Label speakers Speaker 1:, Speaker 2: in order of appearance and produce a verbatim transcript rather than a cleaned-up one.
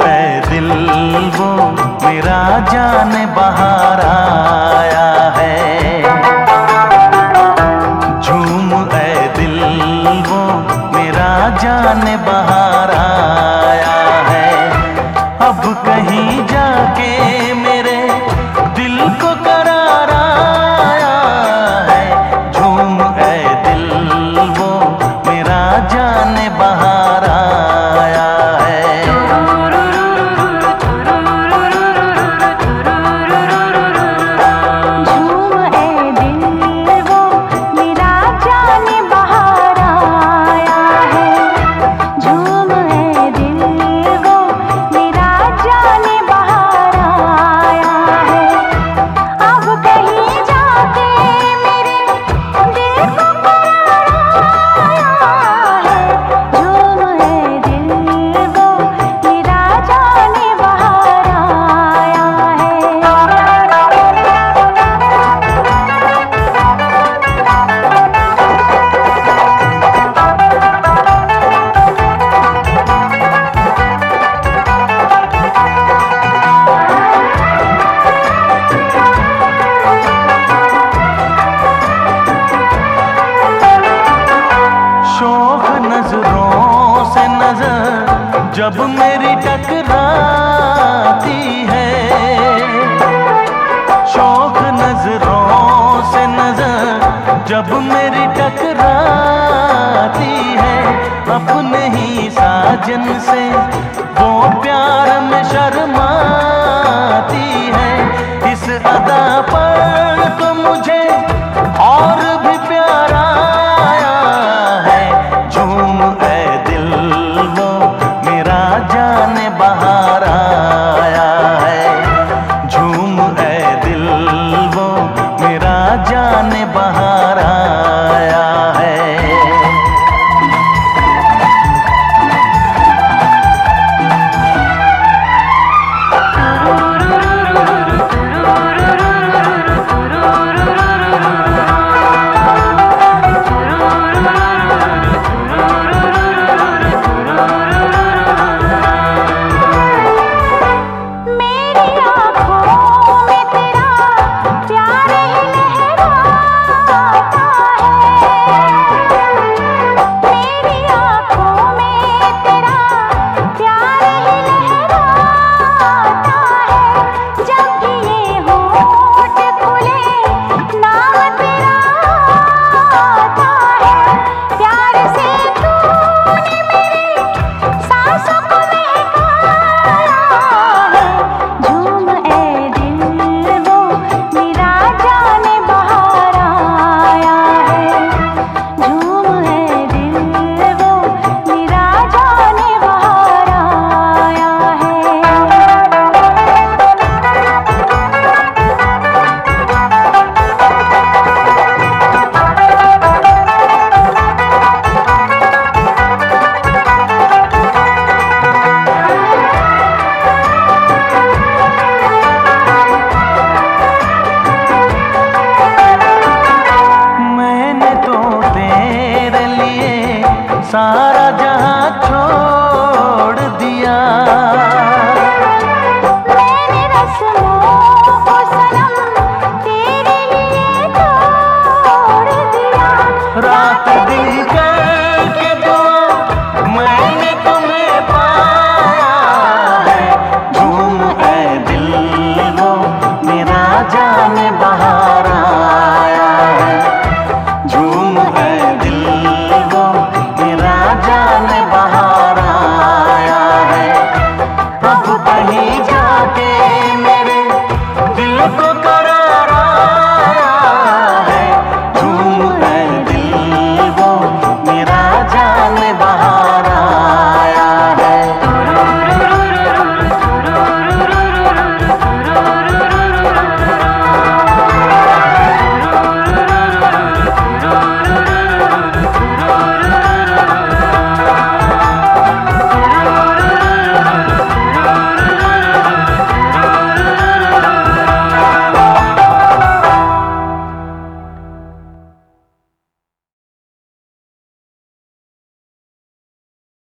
Speaker 1: ए दिल वो मेरा जान बहार आया है। झूम ए दिल वो मेरा जान बहार आया है। अब कहीं जाके मेरे दिल को करार आया है। झूम ए दिल वो मेरा जान बहार आया है। नजरों से नजर जब मेरी टकराती है, शौक नजरों से नजर जब मेरी टकराती है। अपने ही साजन से वो प्यार में शर्माती है। इस अदा पर तो मुझे और भी प्यार आया है। झूम ए दिल वो मेरा जान बहार आया है। झूम ए दिल वो मेरा जान बहार आया है। सारा